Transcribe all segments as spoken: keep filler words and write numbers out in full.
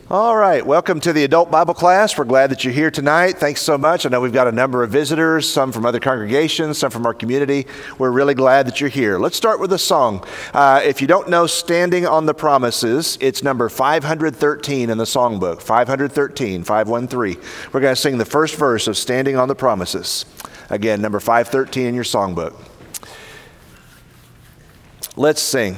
All right, welcome to the Adult Bible Class. We're glad that you're here tonight. Thanks so much. I know we've got a number of visitors, some from other congregations, some from our community. We're really glad that you're here. Let's start with a song. Uh, if you don't know Standing on the Promises, it's number five hundred thirteen in the songbook, five hundred thirteen, five one three. We're going to sing the first verse of Standing on the Promises. Again, number five thirteen in your songbook. Let's sing.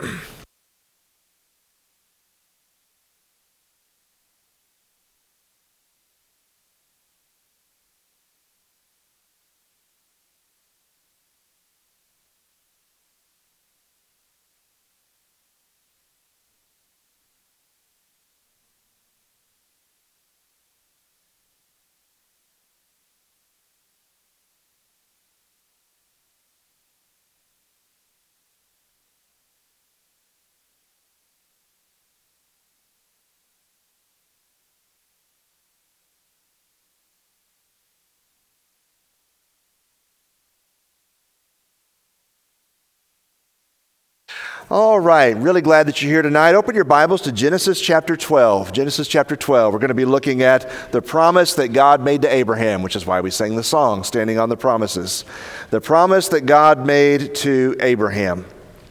All right, really glad that you're here tonight. Open your Bibles to Genesis chapter twelve. Genesis chapter twelve. We're going to be looking at the promise that God made to Abraham, which is why we sang the song, Standing on the Promises. The promise that God made to Abraham.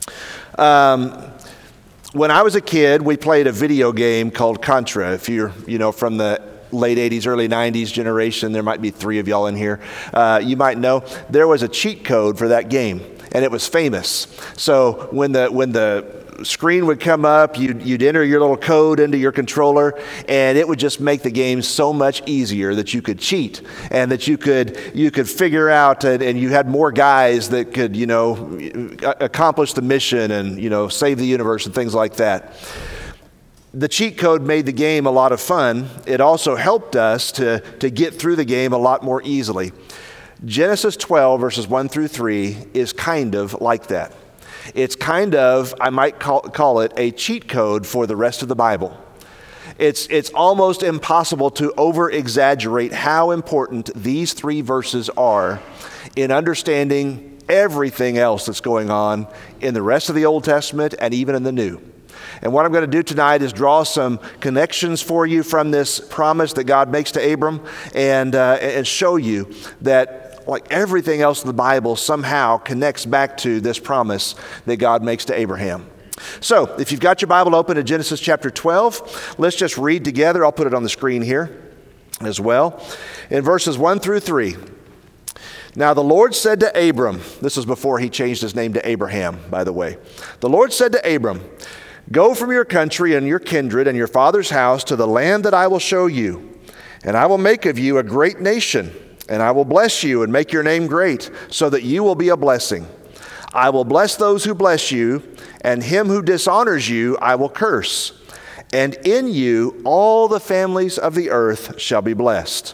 Um, when I was a kid, we played a video game called Contra. If you're, you know, from the late eighties, early nineties generation, there might be three of y'all in here. Uh, you might know there was a cheat code for that game. And it was famous. So when the when the screen would come up, you'd, you'd enter your little code into your controller, and it would just make the game so much easier that you could cheat and that you could you could figure out, and, and you had more guys that could, you know, accomplish the mission and, you know, save the universe and things like that. The cheat code made the game a lot of fun. It also helped us to, to get through the game a lot more easily. Genesis twelve, verses one through three, is kind of like that. It's kind of, I might call, call it, a cheat code for the rest of the Bible. It's, it's almost impossible to over-exaggerate how important these three verses are in understanding everything else that's going on in the rest of the Old Testament and even in the New. And what I'm going to do tonight is draw some connections for you from this promise that God makes to Abram, and uh, and show you that, like everything else in the Bible, somehow connects back to this promise that God makes to Abraham. So, if you've got your Bible open to Genesis chapter twelve, let's just read together. I'll put it on the screen here as well. In verses one through three. Now the Lord said to Abram, this is before he changed his name to Abraham, by the way. The Lord said to Abram, "Go from your country and your kindred and your father's house to the land that I will show you, and I will make of you a great nation. And I will bless you and make your name great, so that you will be a blessing. I will bless those who bless you, and him who dishonors you I will curse. And in you all the families of the earth shall be blessed."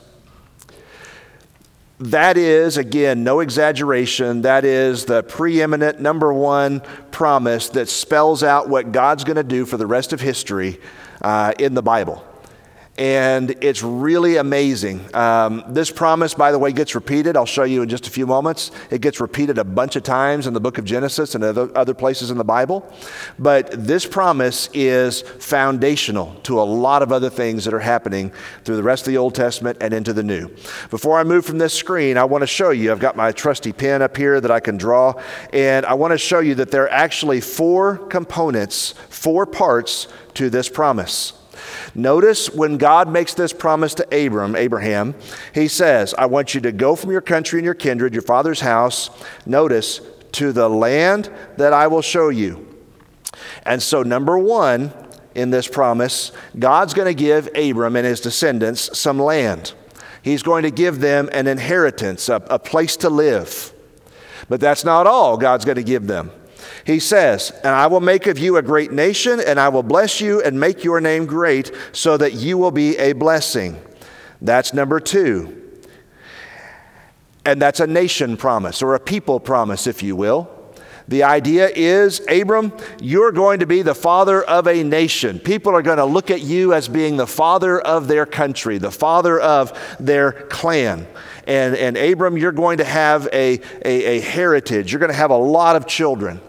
That is, again, no exaggeration, that is the preeminent number one promise that spells out what God's going to do for the rest of history uh, in the Bible. And it's really amazing. Um, this promise, by the way, gets repeated. I'll show you in just a few moments. It gets repeated a bunch of times in the book of Genesis and other, other places in the Bible. But this promise is foundational to a lot of other things that are happening through the rest of the Old Testament and into the New. Before I move from this screen, I want to show you, I've got my trusty pen up here that I can draw, and I want to show you that there are actually four components, four parts to this promise. Notice when God makes this promise to Abram, Abraham, he says, "I want you to go from your country and your kindred, your father's house," notice, "to the land that I will show you." And so number one in this promise, God's going to give Abram and his descendants some land. He's going to give them an inheritance, a, a place to live. But that's not all God's going to give them. He says, "And I will make of you a great nation, and I will bless you and make your name great, so that you will be a blessing." That's number two. And that's a nation promise, or a people promise, if you will. The idea is, Abram, you're going to be the father of a nation. People are going to look at you as being the father of their country, the father of their clan. And, and Abram, you're going to have a, a, a heritage. You're going to have a lot of children.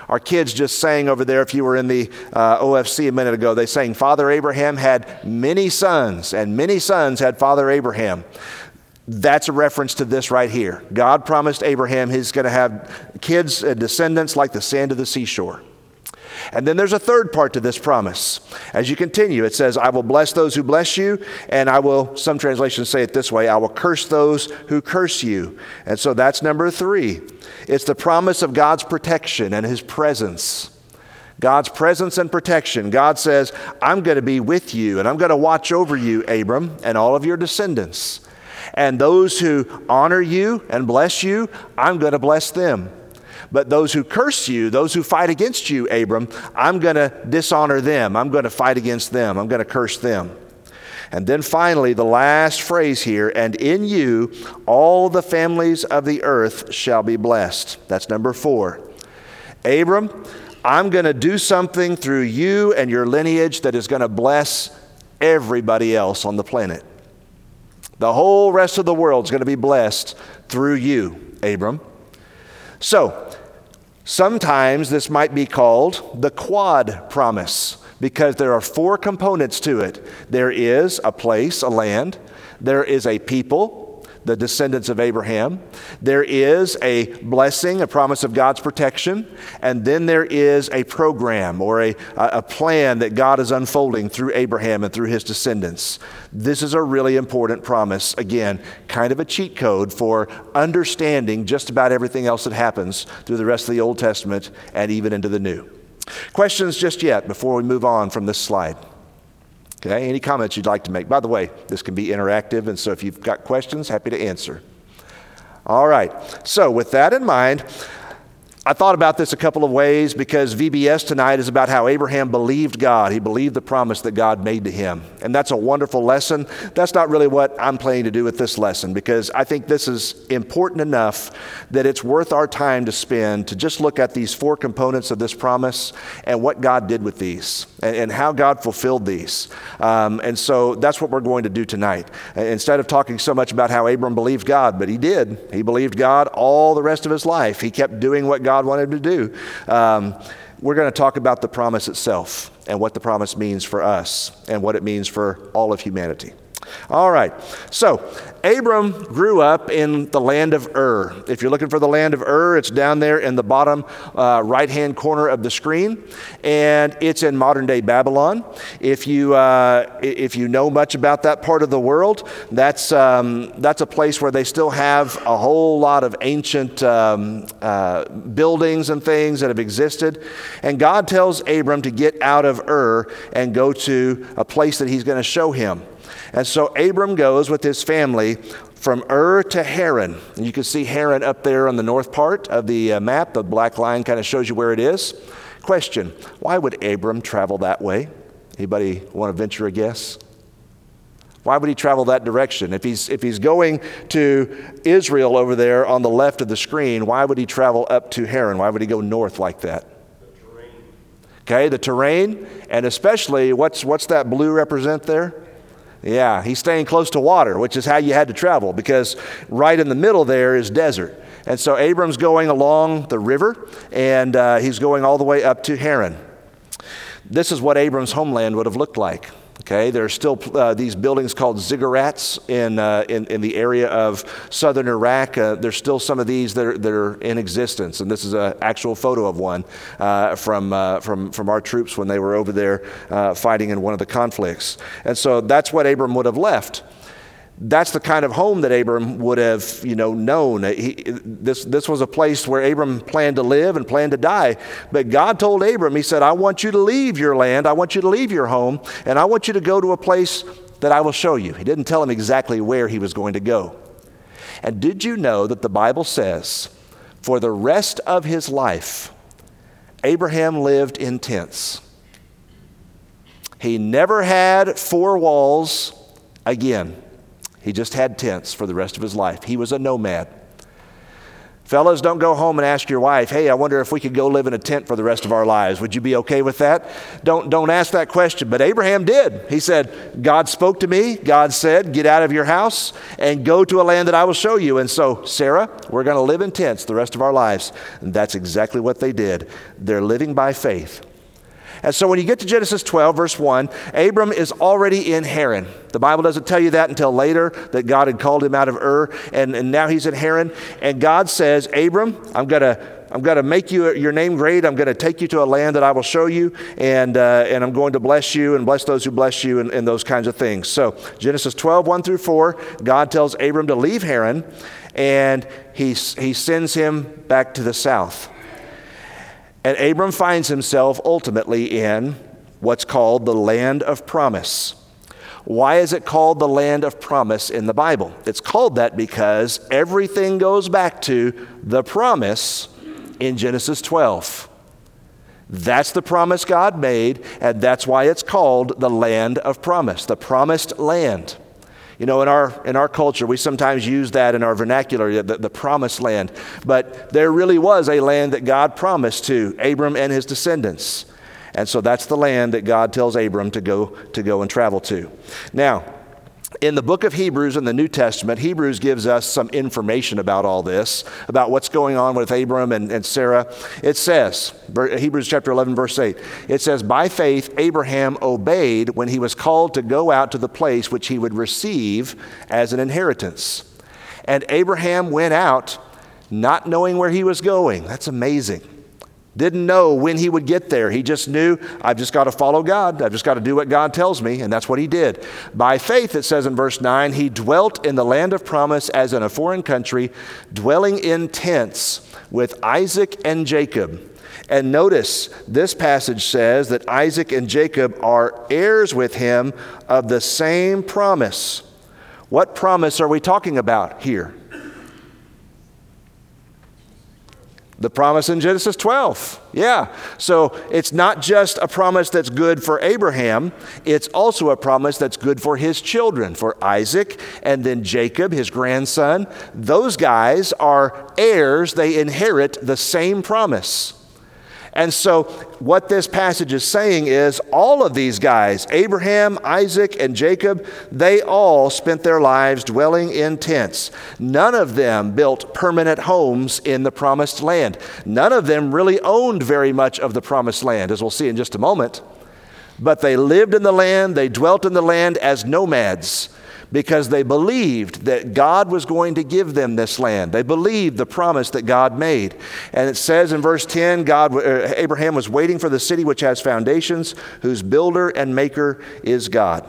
Our kids just sang over there, if you were in the uh, O F C a minute ago, they sang, Father Abraham had many sons, and many sons had Father Abraham. That's a reference to this right here. God promised Abraham he's going to have kids and descendants like the sand of the seashore. And then there's a third part to this promise. As you continue, it says, I will bless those who bless you, and I will, some translations say it this way, I will curse those who curse you. And so that's number three. It's the promise of God's protection and his presence. God's presence and protection. God says, I'm going to be with you, and I'm going to watch over you, Abram, and all of your descendants. And those who honor you and bless you, I'm going to bless them. But those who curse you, those who fight against you, Abram, I'm going to dishonor them. I'm going to fight against them. I'm going to curse them. And then finally, the last phrase here, and in you all the families of the earth shall be blessed. That's number four. Abram, I'm going to do something through you and your lineage that is going to bless everybody else on the planet. The whole rest of the world is going to be blessed through you, Abram. So, sometimes this might be called the quad promise because there are four components to it. There is a place, a land. There is a people, the descendants of Abraham. There is a blessing, a promise of God's protection. And then there is a program or a, a plan that God is unfolding through Abraham and through his descendants. This is a really important promise. Again, kind of a cheat code for understanding just about everything else that happens through the rest of the Old Testament and even into the New. Questions just yet before we move on from this slide? Okay, any comments you'd like to make? By the way, this can be interactive, and so if you've got questions, happy to answer. All right, so with that in mind, I thought about this a couple of ways because V B S tonight is about how Abraham believed God. He believed the promise that God made to him. And that's a wonderful lesson. That's not really what I'm planning to do with this lesson because I think this is important enough that it's worth our time to spend to just look at these four components of this promise and what God did with these and, and how God fulfilled these. Um, and so that's what we're going to do tonight. Instead of talking so much about how Abram believed God, but he did. He believed God all the rest of his life. He kept doing what God God wanted him to do. Um, we're going to talk about the promise itself and what the promise means for us and what it means for all of humanity. All right, so Abram grew up in the land of Ur. If you're looking for the land of Ur, it's down there in the bottom uh, right-hand corner of the screen, and it's in modern-day Babylon. If you uh, if you know much about that part of the world, that's um, that's a place where they still have a whole lot of ancient um, uh, buildings and things that have existed. And God tells Abram to get out of Ur and go to a place that He's going to show him. And so Abram goes with his family from Ur to Haran. And you can see Haran up there on the north part of the uh, map. The black line kind of shows you where it is. Question, why would Abram travel that way? Anybody want to venture a guess? Why would he travel that direction? If he's, if he's going to Israel over there on the left of the screen, why would he travel up to Haran? Why would he go north like that? The terrain. Okay, the terrain, and especially what's, what's that blue represent there? Yeah, he's staying close to water, which is how you had to travel because right in the middle there is desert. And so Abram's going along the river and uh, he's going all the way up to Haran. This is what Abram's homeland would have looked like. Okay, there are still uh, these buildings called ziggurats in, uh, in in the area of southern Iraq. Uh, there's still some of these that are, that are in existence, and this is an actual photo of one uh, from uh, from from our troops when they were over there uh, fighting in one of the conflicts. And so that's what Abram would have left. That's the kind of home that Abram would have, you know, known. He, this, this was a place where Abram planned to live and planned to die. But God told Abram, He said, I want you to leave your land, I want you to leave your home, and I want you to go to a place that I will show you. He didn't tell him exactly where he was going to go. And did you know that the Bible says, for the rest of his life, Abraham lived in tents. He never had four walls again. He just had tents for the rest of his life. He was a nomad. Fellas, don't go home and ask your wife, hey, I wonder if we could go live in a tent for the rest of our lives. Would you be okay with that? Don't, don't ask that question. But Abraham did. He said, God spoke to me. God said, get out of your house and go to a land that I will show you. And so, Sarah, we're going to live in tents the rest of our lives. And that's exactly what they did. They're living by faith. And so when you get to Genesis twelve, verse one, Abram is already in Haran. The Bible doesn't tell you that until later, that God had called him out of Ur, and, and now he's in Haran. And God says, Abram, I'm going to I'm going to make you your name great. I'm going to take you to a land that I will show you, and uh, and I'm going to bless you and bless those who bless you, and, and those kinds of things. So Genesis twelve, one through four, God tells Abram to leave Haran, and he, he sends him back to the south. And Abram finds himself ultimately in what's called the land of promise. Why is it called the land of promise in the Bible? It's called that because everything goes back to the promise in Genesis twelve. That's the promise God made, and that's why it's called the land of promise, the promised land. You know, in our in our culture, we sometimes use that in our vernacular, the, the promised land. But there really was a land that God promised to Abram and his descendants. And so that's the land that God tells Abram to go to go and travel to. Now, in the book of Hebrews in the New Testament, Hebrews gives us some information about all this, about what's going on with Abram and, and Sarah. It says, Hebrews chapter eleven, verse eight, it says, by faith Abraham obeyed when he was called to go out to the place which he would receive as an inheritance. And Abraham went out not knowing where he was going. That's amazing. Didn't know when he would get there. He just knew, I've just got to follow God. I've just got to do what God tells me, and that's what he did. By faith, it says in verse nine, he dwelt in the land of promise as in a foreign country, dwelling in tents with Isaac and Jacob. And notice, this passage says that Isaac and Jacob are heirs with him of the same promise. What promise are we talking about here? The promise in Genesis twelve. Yeah. So it's not just a promise that's good for Abraham. It's also a promise that's good for his children, for Isaac and then Jacob, his grandson. Those guys are heirs. They inherit the same promise. And so what this passage is saying is all of these guys, Abraham, Isaac, and Jacob, they all spent their lives dwelling in tents. None of them built permanent homes in the promised land. None of them really owned very much of the promised land, as we'll see in just a moment. But they lived in the land, they dwelt in the land as nomads, because they believed that God was going to give them this land. They believed the promise that God made. And it says in verse ten, God, uh, Abraham was waiting for the city which has foundations, whose builder and maker is God.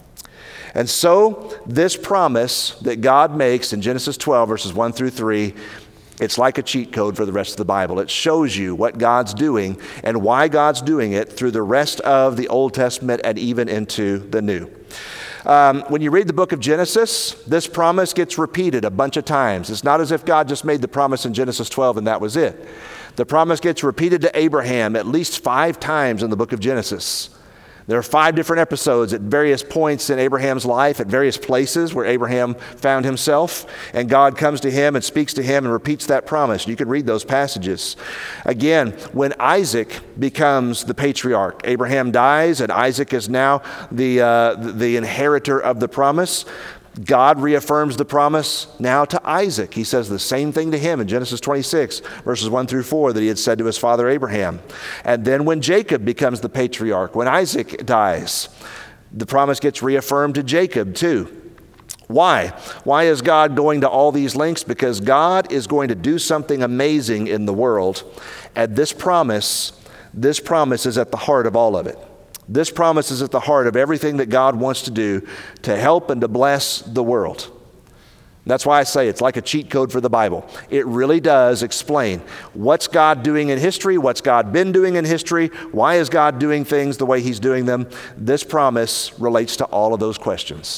And so this promise that God makes in Genesis twelve, verses one through three, it's like a cheat code for the rest of the Bible. It shows you what God's doing and why God's doing it through the rest of the Old Testament and even into the New. Um, when you read the book of Genesis, this promise gets repeated a bunch of times. It's not as if God just made the promise in Genesis twelve and that was it. The promise gets repeated to Abraham at least five times in the book of Genesis. There are five different episodes at various points in Abraham's life, at various places where Abraham found himself, and God comes to him and speaks to him and repeats that promise. You can read those passages. Again, when Isaac becomes the patriarch, Abraham dies, and Isaac is now the, uh, the inheritor of the promise. God reaffirms the promise now to Isaac. He says the same thing to him in Genesis twenty-six, verses one through four, that he had said to his father Abraham. And then when Jacob becomes the patriarch, when Isaac dies, the promise gets reaffirmed to Jacob too. Why? Why is God going to all these lengths? Because God is going to do something amazing in the world. And this promise, this promise is at the heart of all of it. This promise is at the heart of everything that God wants to do to help and to bless the world. That's why I say it's like a cheat code for the Bible. It really does explain what's God doing in history, what's God been doing in history, why is God doing things the way he's doing them. This promise relates to all of those questions.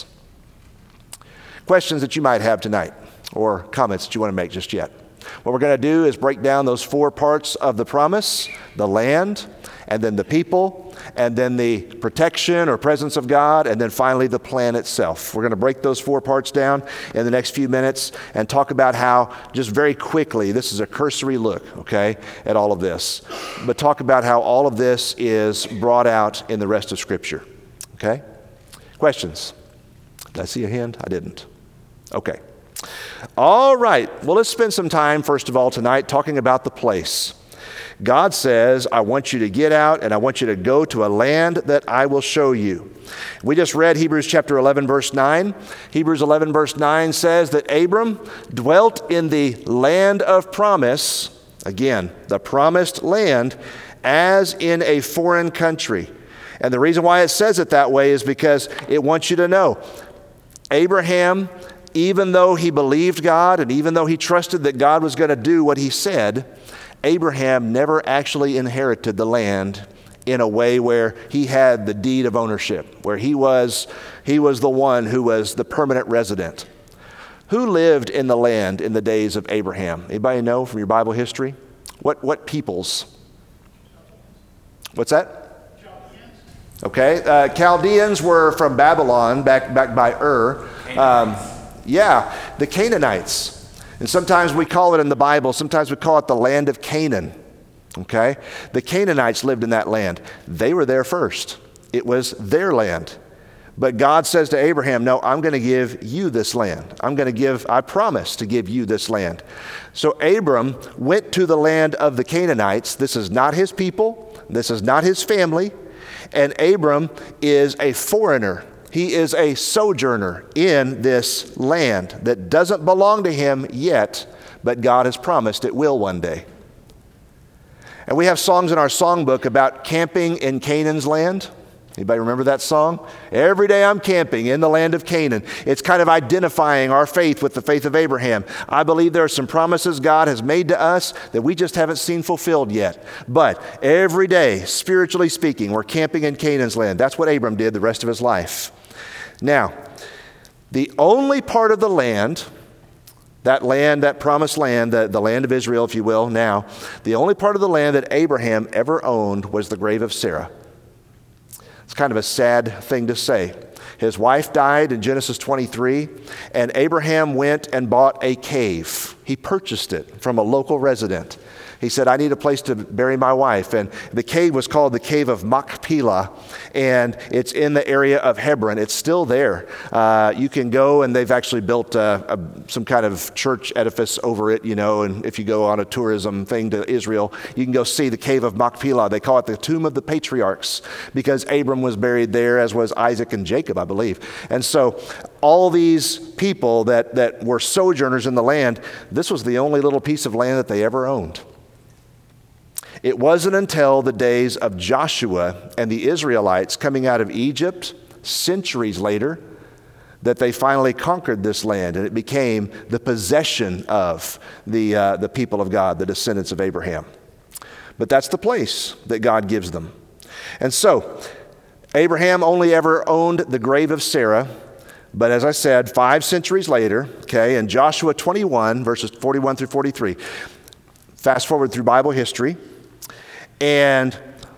Questions that you might have tonight, or comments that you want to make just yet. What we're going to do is break down those four parts of the promise, the land, and then the people, and then the protection or presence of God, and then finally the plan itself. We're going to break those four parts down in the next few minutes and talk about how, just very quickly, this is a cursory look, okay, at all of this, but talk about how all of this is brought out in the rest of Scripture, okay? Questions? Did I see a hand? I didn't. Okay. All right. Well, let's spend some time, first of all, tonight talking about the place. God says, I want you to get out and I want you to go to a land that I will show you. We just read Hebrews chapter eleven, verse nine. Hebrews eleven, verse nine says that Abram dwelt in the land of promise, again, the promised land, as in a foreign country. And the reason why it says it that way is because it wants you to know, Abraham, even though he believed God and even though he trusted that God was going to do what he said, Abraham never actually inherited the land in a way where he had the deed of ownership, where he was, he was the one who was the permanent resident. Who lived in the land in the days of Abraham? Anybody know from your Bible history? What, what peoples? What's that? Okay, uh, Chaldeans were from Babylon, back, back by Ur. Um, yeah, the Canaanites. And sometimes we call it in the Bible, sometimes we call it the land of Canaan, okay? The Canaanites lived in that land. They were there first. It was their land. But God says to Abraham, no, I'm going to give you this land. I'm going to give, I promise to give you this land. So Abram went to the land of the Canaanites. This is not his people. This is not his family. And Abram is a foreigner. He is a sojourner in this land that doesn't belong to him yet, but God has promised it will one day. And we have songs in our songbook about camping in Canaan's land. Anybody remember that song? Every day I'm camping in the land of Canaan. It's kind of identifying our faith with the faith of Abraham. I believe there are some promises God has made to us that we just haven't seen fulfilled yet. But every day, spiritually speaking, we're camping in Canaan's land. That's what Abram did the rest of his life. Now, the only part of the land, that land, that promised land, the, the land of Israel, if you will, now, the only part of the land that Abraham ever owned was the grave of Sarah. It's kind of a sad thing to say. His wife died in Genesis twenty-three, and Abraham went and bought a cave. He purchased it from a local resident. He said, I need a place to bury my wife. And the cave was called the Cave of Machpelah, and it's in the area of Hebron. It's still there. Uh, you can go, and they've actually built uh, a, some kind of church edifice over it, you know, and if you go on a tourism thing to Israel, you can go see the Cave of Machpelah. They call it the Tomb of the Patriarchs because Abram was buried there, as was Isaac and Jacob, I believe. And so all these people that, that were sojourners in the land, this was the only little piece of land that they ever owned. It wasn't until the days of Joshua and the Israelites coming out of Egypt centuries later that they finally conquered this land, and it became the possession of the, uh, the people of God, the descendants of Abraham. But that's the place that God gives them. And so, Abraham only ever owned the grave of Sarah, but as I said, five centuries later, okay, in Joshua twenty-one, verses forty-one through forty-three, fast forward through Bible history, and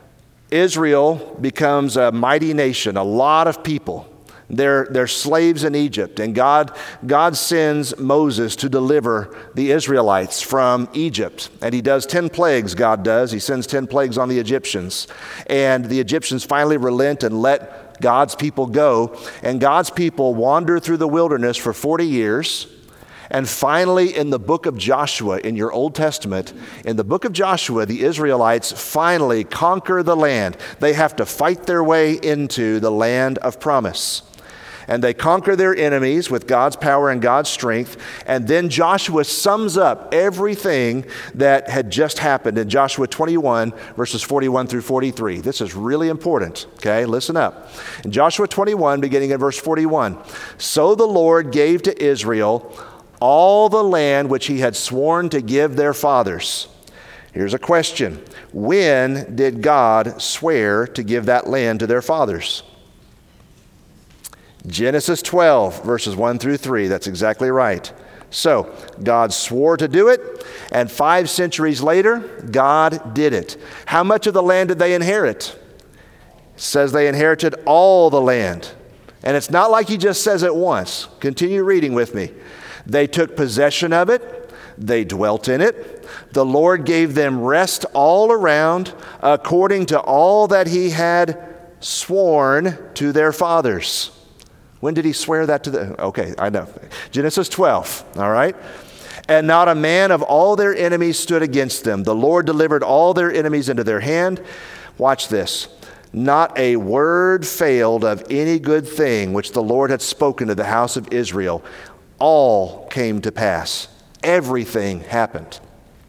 Israel becomes a mighty nation, a lot of people. They're, they're slaves in Egypt, and God, God sends Moses to deliver the Israelites from Egypt. And he does ten plagues, God does. He sends ten plagues on the Egyptians. And the Egyptians finally relent and let God's people go. And God's people wander through the wilderness for forty years. And finally, in the book of Joshua, in your Old Testament, in the book of Joshua, the Israelites finally conquer the land. They have to fight their way into the land of promise. And they conquer their enemies with God's power and God's strength. And then Joshua sums up everything that had just happened in Joshua twenty-one, verses forty-one through forty-three. This is really important, okay? Listen up. In Joshua twenty-one, beginning in verse forty-one, "So the Lord gave to Israel all the land which he had sworn to give their fathers." Here's a question. When did God swear to give that land to their fathers? Genesis twelve, verses one through three. That's exactly right. So God swore to do it, and five centuries later, God did it. How much of the land did they inherit? It says they inherited all the land. And it's not like he just says it once. Continue reading with me. They took possession of it. They dwelt in it. The Lord gave them rest all around, according to all that he had sworn to their fathers. When did he swear that to the? Okay, I know. Genesis twelve, all right? And not a man of all their enemies stood against them. The Lord delivered all their enemies into their hand. Watch this. Not a word failed of any good thing which the Lord had spoken to the house of Israel. All came to pass. Everything happened.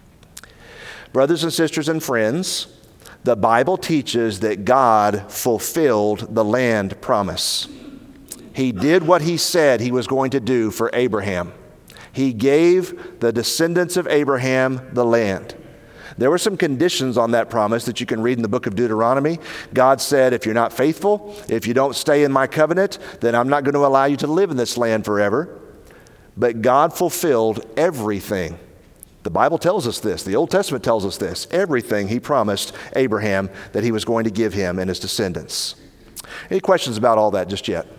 Brothers and sisters and friends, the Bible teaches that God fulfilled the land promise. He did what he said he was going to do for Abraham. He gave the descendants of Abraham the land. There were some conditions on that promise that you can read in the book of Deuteronomy. God said, if you're not faithful, if you don't stay in my covenant, then I'm not going to allow you to live in this land forever. But God fulfilled everything. The Bible tells us this. The Old Testament tells us this. Everything he promised Abraham that he was going to give him and his descendants. Any questions about all that just yet?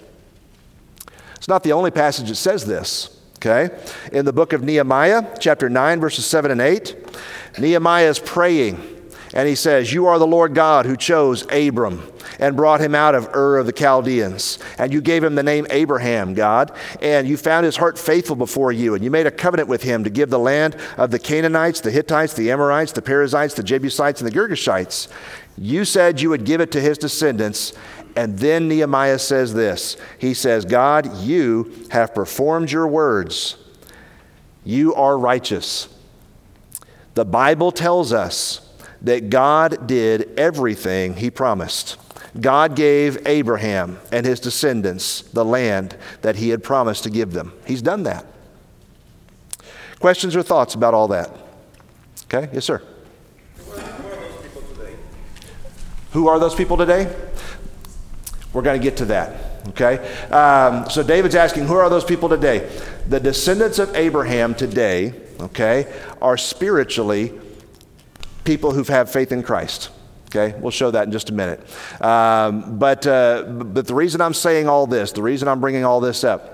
It's not the only passage that says this, okay? In the book of Nehemiah, chapter nine, verses seven and eight, Nehemiah is praying, and he says, you are the Lord God who chose Abram and brought him out of Ur of the Chaldeans. And you gave him the name Abraham, God, and you found his heart faithful before you, and you made a covenant with him to give the land of the Canaanites, the Hittites, the Amorites, the Perizzites, the Jebusites, and the Girgashites. You said you would give it to his descendants. And then Nehemiah says this. He says, God, you have performed your words. You are righteous. The Bible tells us that God did everything he promised. God gave Abraham and his descendants the land that he had promised to give them. He's done that. Questions or thoughts about all that? Okay, yes, sir. Who are those people today? Who are those people today? We're going to get to that, okay? Um, so David's asking, who are those people today? The descendants of Abraham today, okay, are spiritually people who've had faith in Christ, okay? We'll show that in just a minute. Um, but, uh, but the reason I'm saying all this, the reason I'm bringing all this up,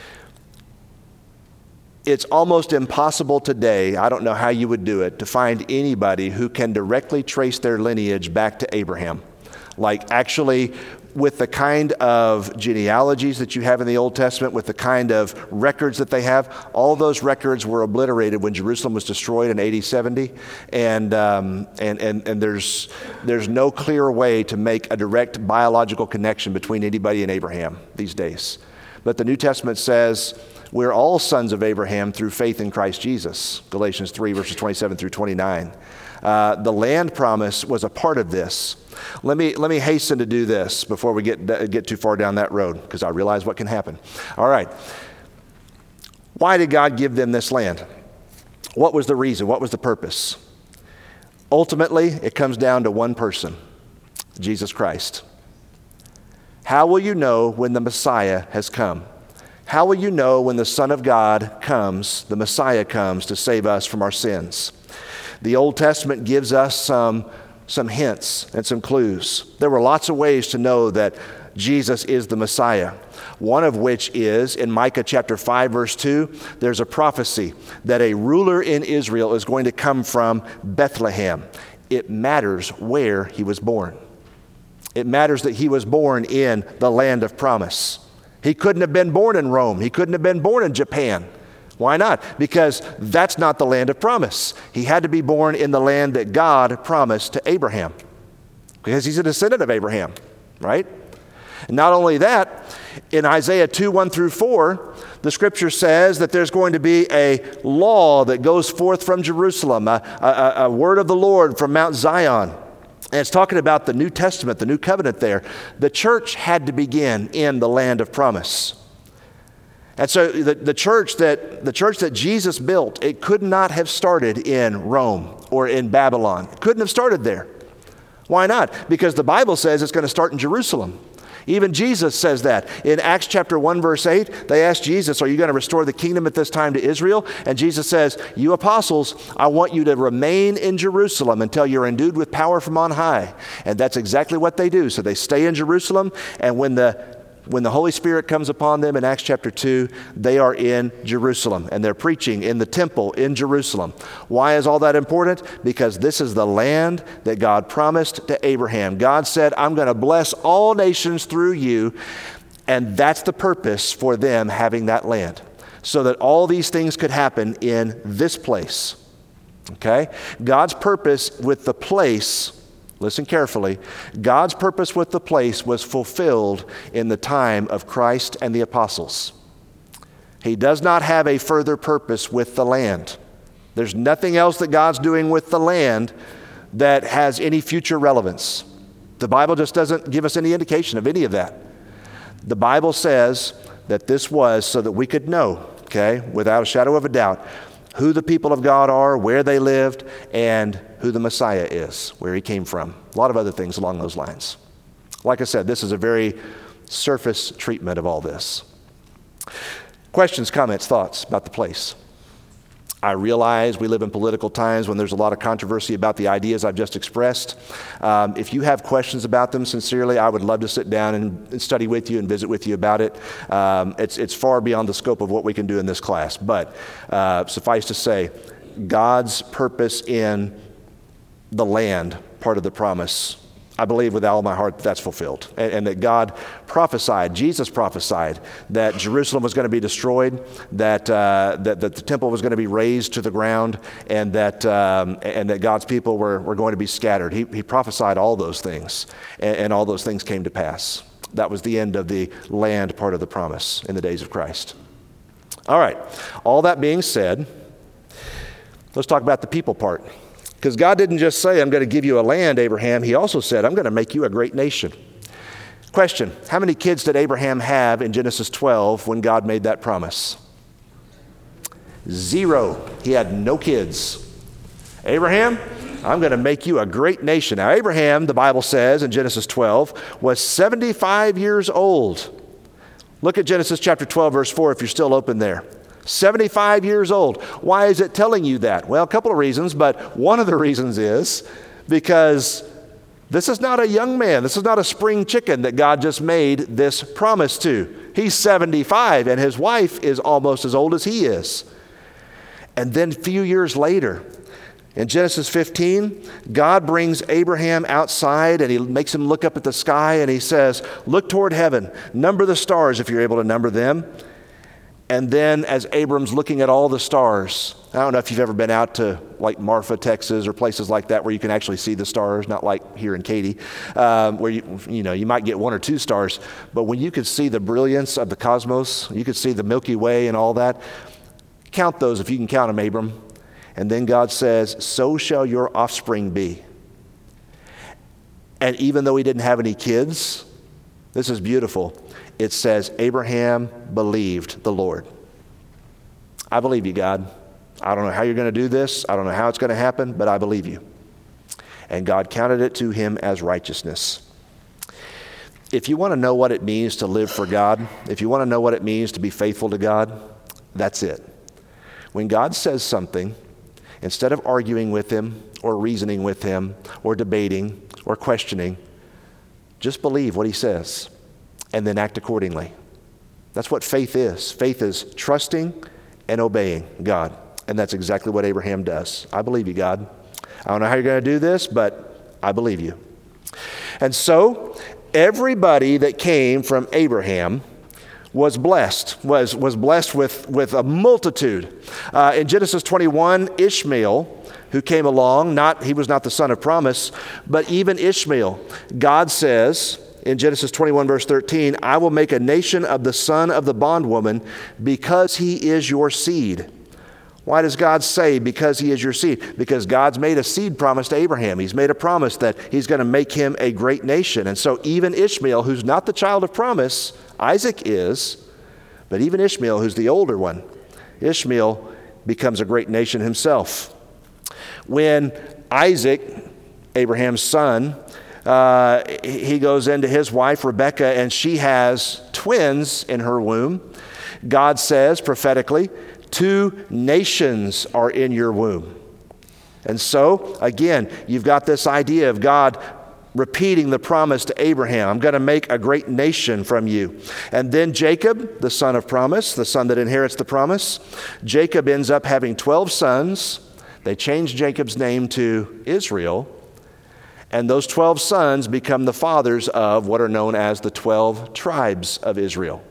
it's almost impossible today, I don't know how you would do it, to find anybody who can directly trace their lineage back to Abraham. Like actually with the kind of genealogies that you have in the Old Testament, with the kind of records that they have, all those records were obliterated when Jerusalem was destroyed in A D seventy, and um, and and and there's there's no clear way to make a direct biological connection between anybody and Abraham these days. But the New Testament says we're all sons of Abraham through faith in Christ Jesus. Galatians three, verses twenty-seven through twenty-nine. Uh, the land promise was a part of this. Let me let me hasten to do this before we get get too far down that road, because I realize what can happen. All right. Why did God give them this land? What was the reason? What was the purpose? Ultimately, it comes down to one person, Jesus Christ. How will you know when the Messiah has come? How will you know when the Son of God comes, the Messiah comes to save us from our sins? The Old Testament gives us some, some hints and some clues. There were lots of ways to know that Jesus is the Messiah. One of which is in Micah chapter five, verse two, there's a prophecy that a ruler in Israel is going to come from Bethlehem. It matters where he was born. It matters that he was born in the land of promise. He couldn't have been born in Rome. He couldn't have been born in Japan. Why not? Because that's not the land of promise. He had to be born in the land that God promised to Abraham, because he's a descendant of Abraham, right? And not only that, in Isaiah two, one through four, the scripture says that there's going to be a law that goes forth from Jerusalem, a, a, a word of the Lord from Mount Zion. And it's talking about the New Testament, the new covenant there. The church had to begin in the land of promise. And so the, the church that the church that Jesus built, it could not have started in Rome or in Babylon. It couldn't have started there. Why not? Because the Bible says it's going to start in Jerusalem. Even Jesus says that. In Acts chapter one, verse eight, they asked Jesus, are you going to restore the kingdom at this time to Israel? And Jesus says, you apostles, I want you to remain in Jerusalem until you're endued with power from on high. And that's exactly what they do. So they stay in Jerusalem, and when the When the Holy Spirit comes upon them in Acts chapter two, they are in Jerusalem, and they're preaching in the temple in Jerusalem. Why is all that important? Because this is the land that God promised to Abraham. God said, I'm going to bless all nations through you, and that's the purpose for them having that land, so that all these things could happen in this place. Okay? God's purpose with the place, listen carefully, God's purpose with the place was fulfilled in the time of Christ and the apostles. He does not have a further purpose with the land. There's nothing else that God's doing with the land that has any future relevance. The Bible just doesn't give us any indication of any of that. The Bible says that this was so that we could know, okay, without a shadow of a doubt, who the people of God are, where they lived, and who the Messiah is, where he came from. A lot of other things along those lines. Like I said, this is a very surface treatment of all this. Questions, comments, thoughts about the place? I realize we live in political times when there's a lot of controversy about the ideas I've just expressed. Um, if you have questions about them, sincerely, I would love to sit down and, and study with you and visit with you about it. Um, it's, it's far beyond the scope of what we can do in this class. But uh, suffice to say, God's purpose in the land, part of the promise, I believe with all my heart that's fulfilled. And, and that God prophesied, Jesus prophesied, that Jerusalem was going to be destroyed, that, uh, that, that the temple was going to be razed to the ground, and that, um, and that God's people were, were going to be scattered. He, he prophesied all those things, and, and all those things came to pass. That was the end of the land part of the promise in the days of Christ. All right, all that being said, let's talk about the people part. Because God didn't just say, I'm going to give you a land, Abraham. He also said, I'm going to make you a great nation. Question, how many kids did Abraham have in Genesis twelve when God made that promise? Zero. He had no kids. Abraham, I'm going to make you a great nation. Now, Abraham, the Bible says in Genesis twelve, was seventy-five years old. Look at Genesis chapter twelve, verse four, if you're still open there. seventy-five years old. Why is it telling you that? Well, a couple of reasons, but one of the reasons is because this is not a young man. This is not a spring chicken that God just made this promise to. He's seventy-five, and his wife is almost as old as he is. And then a few years later, in Genesis fifteen, God brings Abraham outside and he makes him look up at the sky and he says, look toward heaven, number the stars if you're able to number them. And then as Abram's looking at all the stars, I don't know if you've ever been out to like Marfa, Texas, or places like that where you can actually see the stars, not like here in Katy, um, where you, you know, you might get one or two stars. But when you could see the brilliance of the cosmos, you could see the Milky Way and all that, count those if you can count them, Abram. And then God says, so shall your offspring be. And even though he didn't have any kids, this is beautiful. It says, Abraham believed the Lord. I believe you, God. I don't know how you're going to do this. I don't know how it's going to happen, but I believe you. And God counted it to him as righteousness. If you want to know what it means to live for God, if you want to know what it means to be faithful to God, that's it. When God says something, instead of arguing with him or reasoning with him or debating or questioning, just believe what he says and then act accordingly. That's what faith is. Faith is trusting and obeying God. And that's exactly what Abraham does. I believe you, God. I don't know how you're going to do this, but I believe you. And so everybody that came from Abraham was blessed, was, was blessed with, with a multitude. Uh, in Genesis twenty-one, Ishmael, who came along, not he was not the son of promise, but even Ishmael, God says in Genesis twenty-one, verse thirteen, I will make a nation of the son of the bondwoman because he is your seed. Why does God say because he is your seed? Because God's made a seed promise to Abraham. He's made a promise that he's going to make him a great nation. And so even Ishmael, who's not the child of promise, Isaac is, but even Ishmael, who's the older one, Ishmael becomes a great nation himself. When Isaac, Abraham's son, uh, he goes into his wife, Rebekah, and she has twins in her womb. God says prophetically, two nations are in your womb. And so, again, you've got this idea of God repeating the promise to Abraham. I'm going to make a great nation from you. And then Jacob, the son of promise, the son that inherits the promise, Jacob ends up having twelve sons. They change Jacob's name to Israel. And those twelve sons become the fathers of what are known as the twelve tribes of Israel.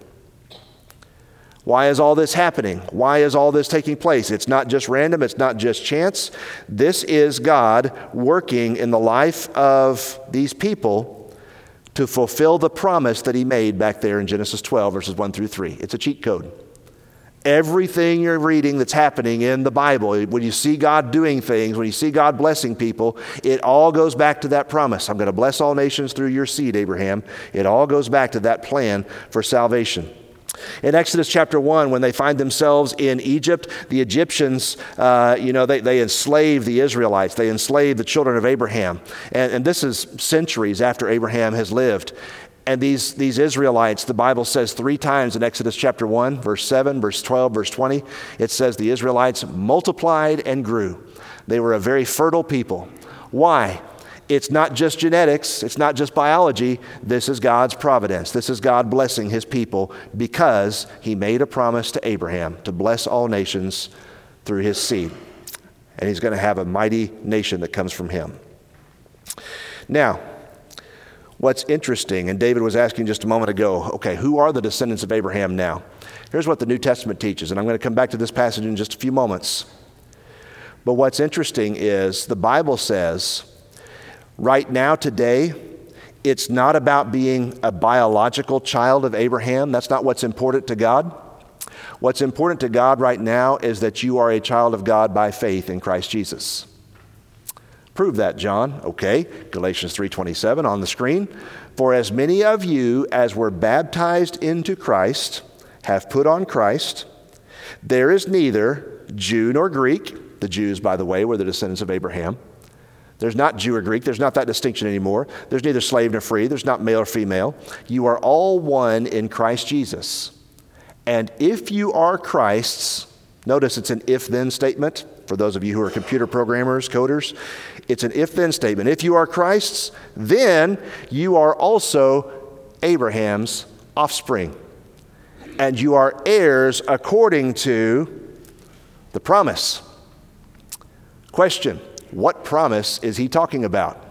Why is all this happening? Why is all this taking place? It's not just random. It's not just chance. This is God working in the life of these people to fulfill the promise that he made back there in Genesis twelve, verses one through three. It's a cheat code. Everything you're reading that's happening in the Bible, when you see God doing things, when you see God blessing people, it all goes back to that promise. I'm going to bless all nations through your seed, Abraham. It all goes back to that plan for salvation. In Exodus chapter one, when they find themselves in Egypt, the Egyptians, uh, you know, they, they enslave the Israelites. They enslave the children of Abraham. And, and this is centuries after Abraham has lived. And these, these Israelites, the Bible says three times in Exodus chapter one, verse seven, verse twelve, verse twenty, it says the Israelites multiplied and grew. They were a very fertile people. Why? It's not just genetics. It's not just biology. This is God's providence. This is God blessing his people because he made a promise to Abraham to bless all nations through his seed. And he's going to have a mighty nation that comes from him. Now, what's interesting, and David was asking just a moment ago, okay, who are the descendants of Abraham now? Here's what the New Testament teaches, and I'm going to come back to this passage in just a few moments. But what's interesting is the Bible says, right now, today, it's not about being a biological child of Abraham. That's not what's important to God. What's important to God right now is that you are a child of God by faith in Christ Jesus. Prove that, John. Okay, Galatians three twenty-seven on the screen. For as many of you as were baptized into Christ have put on Christ. There is neither Jew nor Greek. The Jews, by the way, were the descendants of Abraham. There's not Jew or Greek. There's not that distinction anymore. There's neither slave nor free. There's not male or female. You are all one in Christ Jesus. And if you are Christ's, notice it's an if-then statement. For those of you who are computer programmers, coders, it's an if-then statement. If you are Christ's, then you are also Abraham's offspring. And you are heirs according to the promise. Question. What promise is he talking about?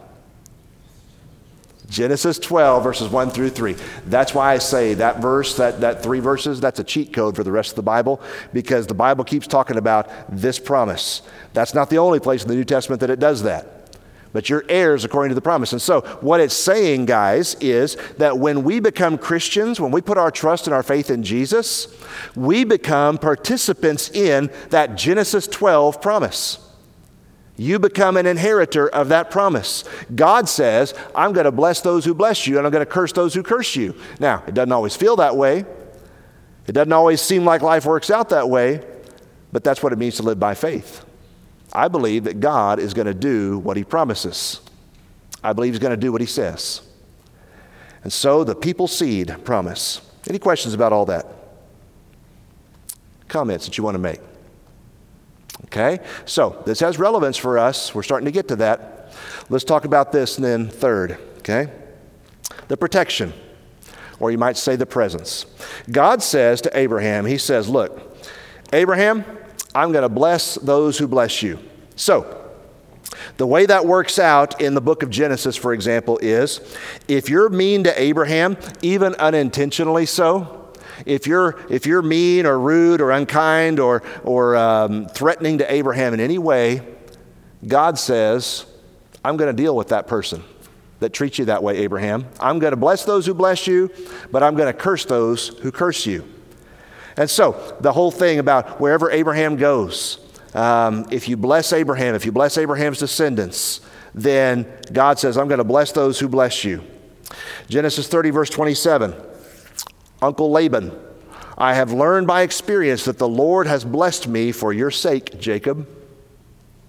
Genesis twelve, verses one through three. That's why I say that verse, that, that three verses, that's a cheat code for the rest of the Bible, because the Bible keeps talking about this promise. That's not the only place in the New Testament that it does that. But you're heirs according to the promise. And so what it's saying, guys, is that when we become Christians, when we put our trust and our faith in Jesus, we become participants in that Genesis twelve promise. You become an inheritor of that promise. God says, I'm going to bless those who bless you, and I'm going to curse those who curse you. Now, it doesn't always feel that way. It doesn't always seem like life works out that way, but that's what it means to live by faith. I believe that God is going to do what he promises. I believe he's going to do what he says. And so the people's seed promise. Any questions about all that? Comments that you want to make? Okay, so this has relevance for us. We're starting to get to that. Let's talk about this and then third, okay? The protection, or you might say the presence. God says to Abraham, he says, look, Abraham, I'm going to bless those who bless you. So, the way that works out in the book of Genesis, for example, is if you're mean to Abraham, even unintentionally so, If you're if you're mean or rude or unkind or or um, threatening to Abraham in any way, God says, I'm going to deal with that person that treats you that way, Abraham. I'm going to bless those who bless you, but I'm going to curse those who curse you. And so the whole thing about wherever Abraham goes, um, if you bless Abraham, if you bless Abraham's descendants, then God says, I'm going to bless those who bless you. Genesis thirty, verse twenty-seven. Uncle Laban, I have learned by experience that the Lord has blessed me for your sake, Jacob.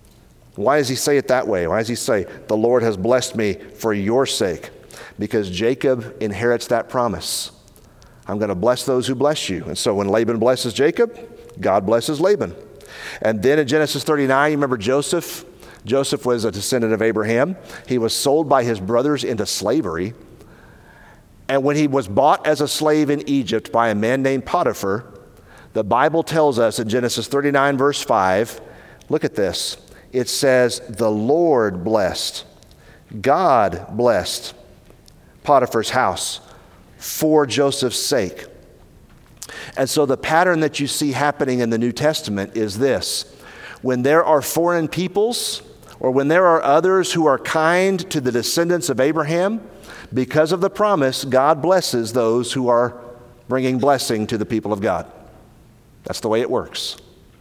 Why does he say it that way? Why does he say, the Lord has blessed me for your sake? Because Jacob inherits that promise. I'm going to bless those who bless you. And so when Laban blesses Jacob, God blesses Laban. And then in Genesis thirty-nine, you remember Joseph? Joseph was a descendant of Abraham. He was sold by his brothers into slavery. And when he was bought as a slave in Egypt by a man named Potiphar, the Bible tells us in Genesis thirty-nine, verse five, look at this. It says, the Lord blessed, God blessed Potiphar's house for Joseph's sake. And so the pattern that you see happening in the New Testament is this. When there are foreign peoples, or when there are others who are kind to the descendants of Abraham, because of the promise, God blesses those who are bringing blessing to the people of God. That's the way it works.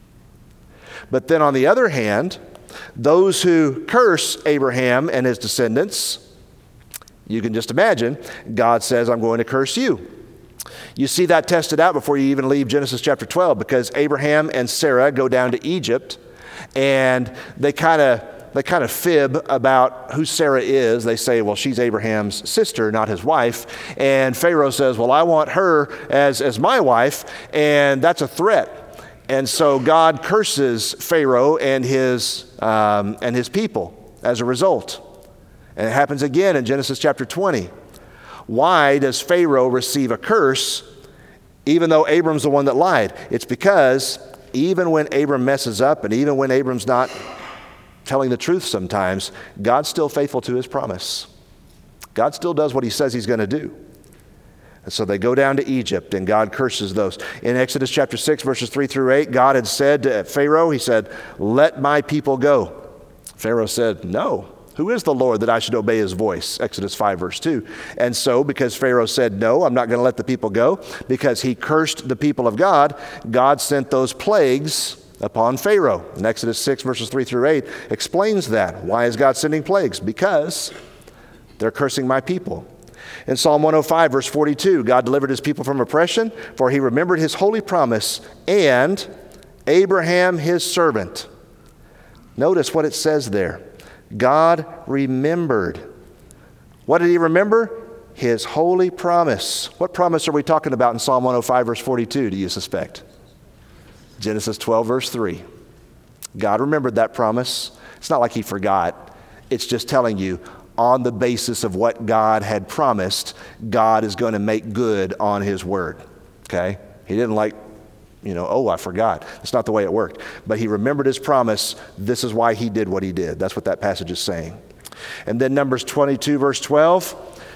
But then on the other hand, those who curse Abraham and his descendants, you can just imagine, God says, I'm going to curse you. You see that tested out before you even leave Genesis chapter twelve, because Abraham and Sarah go down to Egypt, and they kind of they kind of fib about who Sarah is. They say, well, she's Abraham's sister, not his wife. And Pharaoh says, well, I want her as, as my wife, and that's a threat. And so God curses Pharaoh and his, um, and his people as a result. And it happens again in Genesis chapter twenty. Why does Pharaoh receive a curse even though Abram's the one that lied? It's because even when Abram messes up and even when Abram's not telling the truth sometimes, God's still faithful to his promise. God still does what he says he's going to do. And so they go down to Egypt, and God curses those. In Exodus chapter six, verses three through eight, God had said to Pharaoh, he said, let my people go. Pharaoh said, no. Who is the Lord that I should obey his voice? Exodus five, verse two. And so, because Pharaoh said, no, I'm not going to let the people go, because he cursed the people of God, God sent those plagues upon Pharaoh. In Exodus six, verses three through eight, explains that. Why is God sending plagues? Because they're cursing my people. In Psalm one oh five, verse forty-two, God delivered his people from oppression, for he remembered his holy promise and Abraham his servant. Notice what it says there. God remembered. What did he remember? His holy promise. What promise are we talking about in Psalm one oh five, verse forty-two, do you suspect? Genesis twelve, verse three. God remembered that promise. It's not like he forgot. It's just telling you, on the basis of what God had promised, God is going to make good on his word. Okay? He didn't like, you know, oh, I forgot. That's not the way it worked. But he remembered his promise. This is why he did what he did. That's what that passage is saying. And then Numbers twenty-two, verse twelve.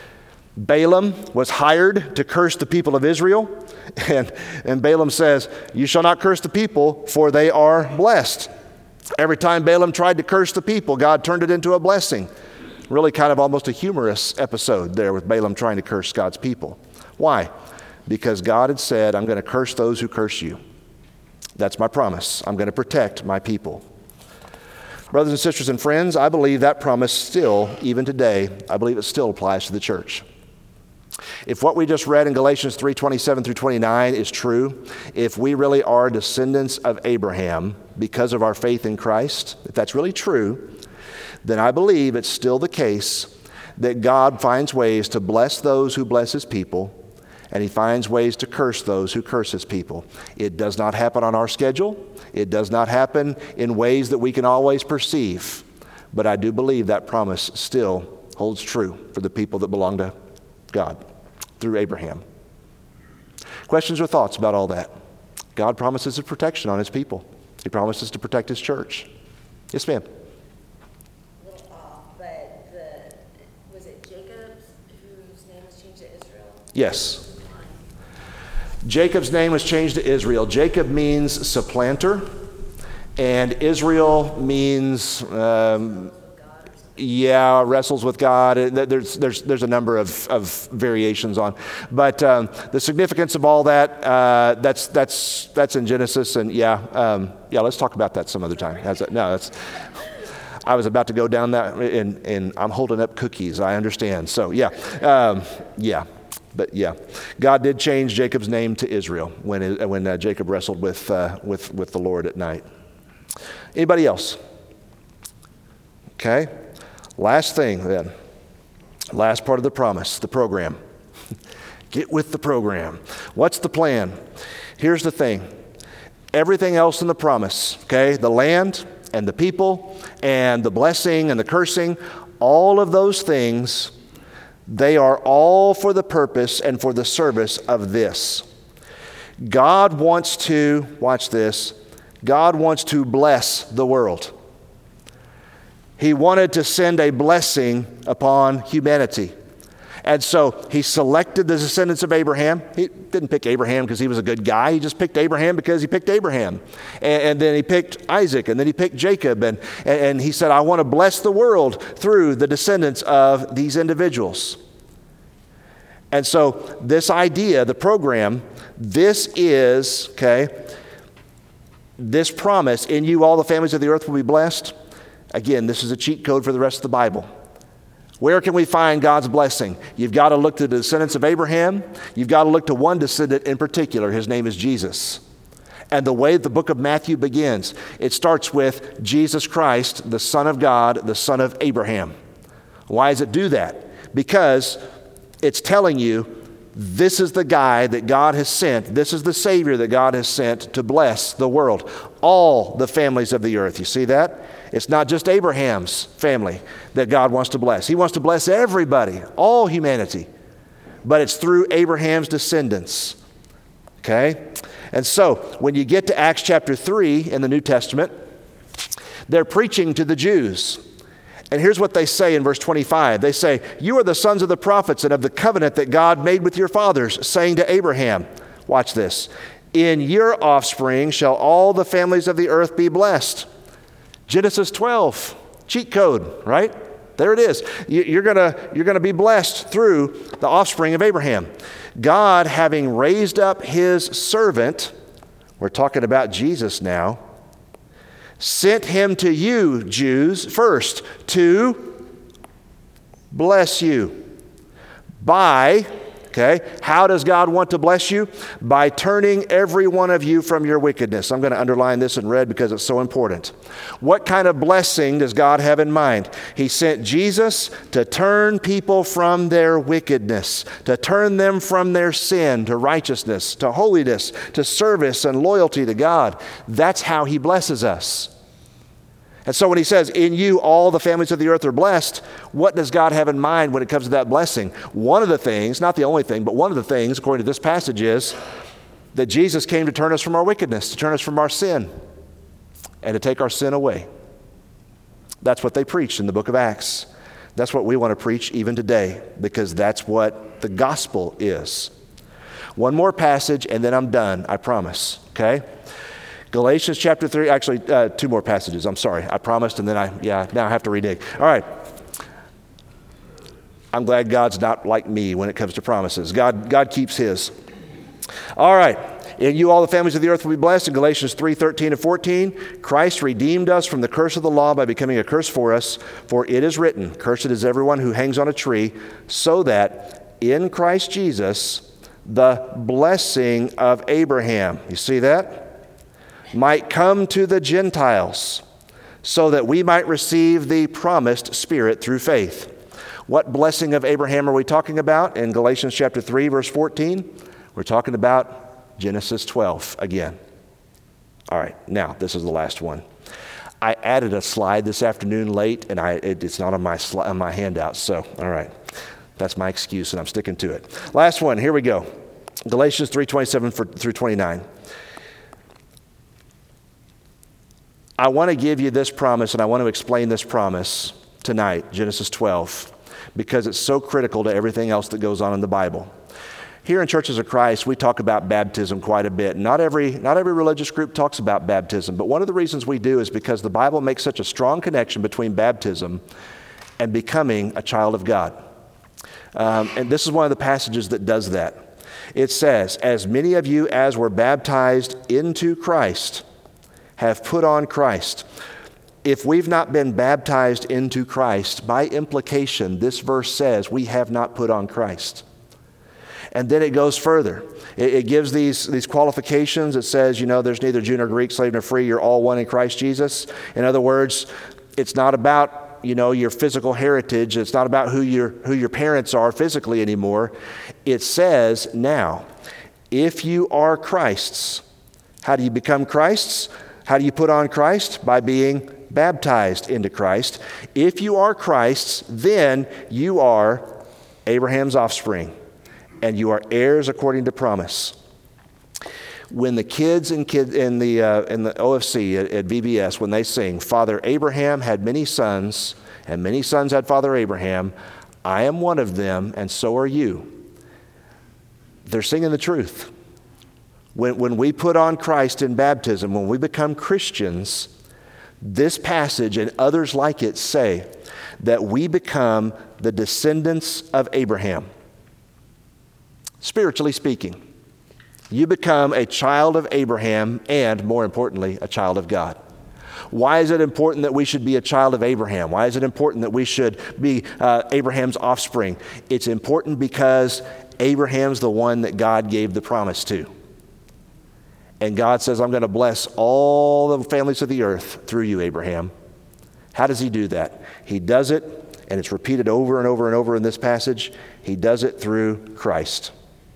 Balaam was hired to curse the people of Israel. And, and Balaam says, you shall not curse the people, for they are blessed. Every time Balaam tried to curse the people, God turned it into a blessing. Really kind of almost a humorous episode there with Balaam trying to curse God's people. Why? Because God had said, I'm going to curse those who curse you. That's my promise. I'm going to protect my people. Brothers and sisters and friends, I believe that promise still, even today, I believe it still applies to the church. If what we just read in Galatians three, twenty-seven through twenty-nine is true, if we really are descendants of Abraham because of our faith in Christ, if that's really true, then I believe it's still the case that God finds ways to bless those who bless his people, and he finds ways to curse those who curse his people. It does not happen on our schedule. It does not happen in ways that we can always perceive. But I do believe that promise still holds true for the people that belong to God through Abraham. Questions or thoughts about all that? God promises his protection on his people. He promises to protect his church. Yes, ma'am. A little off, but the, was it Jacob whose name was changed to Israel? Yes. Jacob's name was changed to Israel. Jacob means supplanter, and Israel means, um, yeah, wrestles with God. There's there's there's a number of, of variations on, but um, the significance of all that uh, that's that's that's in Genesis, and yeah, um, yeah. Let's talk about that some other time. How's that? No, that's. I was about to go down that, and and I'm holding up cookies. I understand. So yeah, um, yeah. But yeah, God did change Jacob's name to Israel when it, when uh, Jacob wrestled with uh, with with the Lord at night. Anybody else? Okay? Last thing then. Last part of the promise, the program. Get with the program. What's the plan? Here's the thing. Everything else in the promise, okay, the land and the people and the blessing and the cursing, all of those things, they are all for the purpose and for the service of this. God wants to, watch this, God wants to bless the world. He wanted to send a blessing upon humanity. And so he selected the descendants of Abraham. He didn't pick Abraham because he was a good guy. He just picked Abraham because he picked Abraham. And, and then he picked Isaac, and then he picked Jacob. And, and he said, I want to bless the world through the descendants of these individuals. And so this idea, the program, this is, okay, this promise, in you all the families of the earth will be blessed. Again, this is a cheat code for the rest of the Bible. Where can we find God's blessing? You've got to look to the descendants of Abraham. You've got to look to one descendant in particular. His name is Jesus. And the way the book of Matthew begins, it starts with Jesus Christ, the Son of God, the son of Abraham. Why does it do that? Because it's telling you this is the guy that God has sent. This is the Savior that God has sent to bless the world. All the families of the earth. You see that? It's not just Abraham's family that God wants to bless. He wants to bless everybody, all humanity. But it's through Abraham's descendants. Okay? And so, when you get to Acts chapter three in the New Testament, they're preaching to the Jews. And here's what they say in verse twenty-five. They say, you are the sons of the prophets and of the covenant that God made with your fathers, saying to Abraham, watch this, in your offspring shall all the families of the earth be blessed. Genesis twelve, cheat code, right? There it is. You're gonna, you're gonna be blessed through the offspring of Abraham. God, having raised up his servant, we're talking about Jesus now, sent him to you, Jews, first, to bless you by, okay, how does God want to bless you? By turning every one of you from your wickedness. I'm going to underline this in red because it's so important. What kind of blessing does God have in mind? He sent Jesus to turn people from their wickedness, to turn them from their sin to righteousness, to holiness, to service and loyalty to God. That's how he blesses us. And so when he says, in you all the families of the earth are blessed, what does God have in mind when it comes to that blessing? One of the things, not the only thing, but one of the things, according to this passage, is that Jesus came to turn us from our wickedness, to turn us from our sin, and to take our sin away. That's what they preached in the book of Acts. That's what we want to preach even today, because that's what the gospel is. One more passage, and then I'm done, I promise, okay? Galatians chapter three, actually uh, two more passages, I'm sorry. I promised and then I, yeah, now I have to renege. All right. I'm glad God's not like me when it comes to promises. God, God keeps his. All right. In you all the families of the earth will be blessed. In Galatians three, thirteen and fourteen, Christ redeemed us from the curse of the law by becoming a curse for us. For it is written, cursed is everyone who hangs on a tree, so that in Christ Jesus, the blessing of Abraham, you see that? Might come to the Gentiles, so that we might receive the promised Spirit through faith. What blessing of Abraham are we talking about in Galatians chapter three, verse fourteen? We're talking about Genesis twelve again. All right, now this is the last one. I added a slide this afternoon late, and I, it, it's not on my, sli- on my handout, so all right. That's my excuse, and I'm sticking to it. Last one, here we go. Galatians three, twenty-seven through twenty-nine. I want to give you this promise, and I want to explain this promise tonight, Genesis twelve, because it's so critical to everything else that goes on in the Bible. Here in Churches of Christ, we talk about baptism quite a bit. Not every, not every religious group talks about baptism, but one of the reasons we do is because the Bible makes such a strong connection between baptism and becoming a child of God. Um, and this is one of the passages that does that. It says, as many of you as were baptized into Christ have put on Christ. If we've not been baptized into Christ, by implication, this verse says we have not put on Christ. And then it goes further. It, it gives these, these qualifications. It says, you know, there's neither Jew nor Greek, slave nor free. You're all one in Christ Jesus. In other words, it's not about you know, your physical heritage. It's not about who your, who your parents are physically anymore. It says now, if you are Christ's, how do you become Christ's? How do you put on Christ? By being baptized into Christ. If you are Christ's, then you are Abraham's offspring, and you are heirs according to promise. When the kids in, kid, in, the, uh, in the O F C at, at V B S, when they sing, Father Abraham had many sons, and many sons had Father Abraham, I am one of them, and so are you. They're singing the truth. When, when we put on Christ in baptism, when we become Christians, this passage and others like it say that we become the descendants of Abraham. Spiritually speaking, you become a child of Abraham and, more importantly, a child of God. Why is it important that we should be a child of Abraham? Why is it important that we should be uh, Abraham's offspring? It's important because Abraham's the one that God gave the promise to. And God says, I'm going to bless all the families of the earth through you, Abraham. How does he do that? He does it, and it's repeated over and over and over in this passage. He does it through Christ.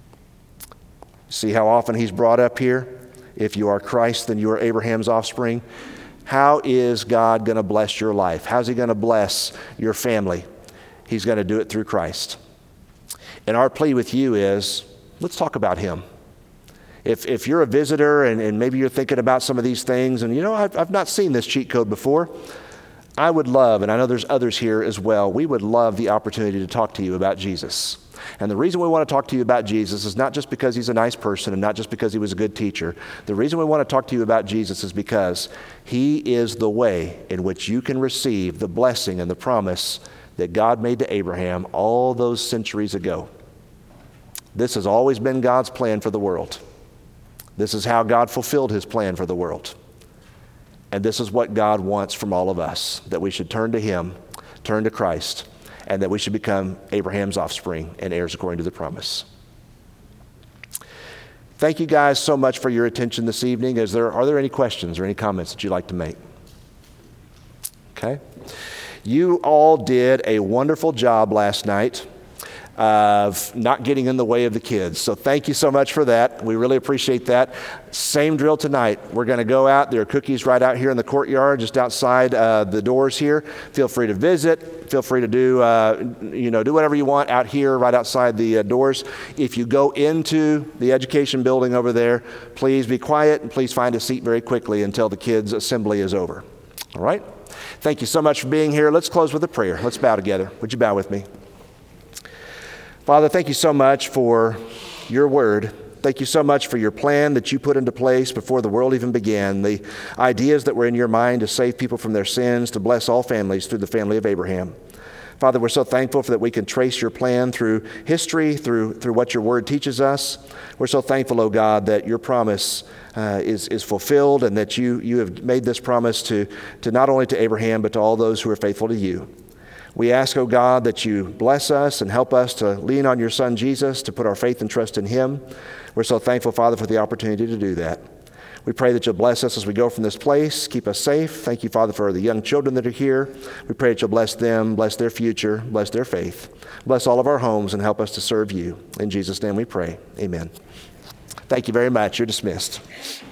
See how often he's brought up here? If you are Christ, then you are Abraham's offspring. How is God going to bless your life? How's he going to bless your family? He's going to do it through Christ. And our plea with you is, let's talk about him. If if you're a visitor and, and maybe you're thinking about some of these things and, you know, I've, I've not seen this cheat code before, I would love, and I know there's others here as well, we would love the opportunity to talk to you about Jesus. And the reason we want to talk to you about Jesus is not just because he's a nice person and not just because he was a good teacher. The reason we want to talk to you about Jesus is because he is the way in which you can receive the blessing and the promise that God made to Abraham all those centuries ago. This has always been God's plan for the world. This is how God fulfilled his plan for the world. And this is what God wants from all of us, that we should turn to him, turn to Christ, and that we should become Abraham's offspring and heirs according to the promise. Thank you guys so much for your attention this evening. Is there, are there any questions or any comments that you'd like to make? Okay. You all did a wonderful job last night of not getting in the way of the kids. So thank you so much for that. We really appreciate that. Same drill tonight. We're going to go out. There are cookies right out here in the courtyard, just outside uh, the doors here. Feel free to visit. Feel free to do, uh, you know, do whatever you want out here, right outside the uh, doors. If you go into the education building over there, please be quiet and please find a seat very quickly until the kids' assembly is over. All right? Thank you so much for being here. Let's close with a prayer. Let's bow together. Would you bow with me? Father, thank you so much for your word. Thank you so much for your plan that you put into place before the world even began, the ideas that were in your mind to save people from their sins, to bless all families through the family of Abraham. Father, we're so thankful for that we can trace your plan through history, through, through what your word teaches us. We're so thankful, oh God, that your promise uh, is, is fulfilled and that you, you have made this promise to, to not only to Abraham, but to all those who are faithful to you. We ask, oh God, that you bless us and help us to lean on your Son, Jesus, to put our faith and trust in him. We're so thankful, Father, for the opportunity to do that. We pray that you'll bless us as we go from this place. Keep us safe. Thank you, Father, for the young children that are here. We pray that you'll bless them, bless their future, bless their faith. Bless all of our homes and help us to serve you. In Jesus' name we pray. Amen. Thank you very much. You're dismissed.